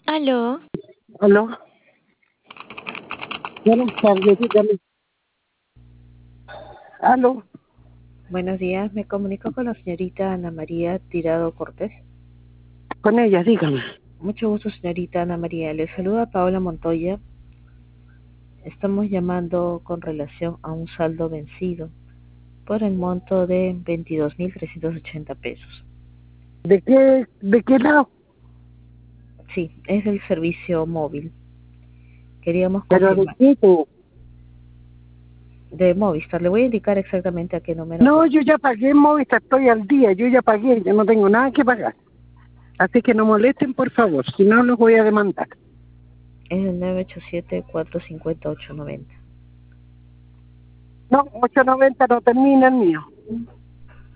Aló, Aló, buenas tardes, dígame. Aló, Buenos días, me comunico con la señorita Ana María Tirado Cortés. con ella, dígame. Mucho gusto, señorita Ana María. Le saluda Paola Montoya. Estamos llamando con relación a un saldo vencido por el monto de 22.380 pesos. ¿De qué lado? Sí, es el servicio móvil. Queríamos Pero ¿de confirmar. qué? Tú? De Movistar, le voy a indicar exactamente a qué número. No, yo ya pagué en Movistar, estoy al día, yo ya pagué, yo no tengo nada que pagar. Así que no molesten, por favor, si no los voy a demandar. Es el 987-450-890. No, 890 no termina el mío.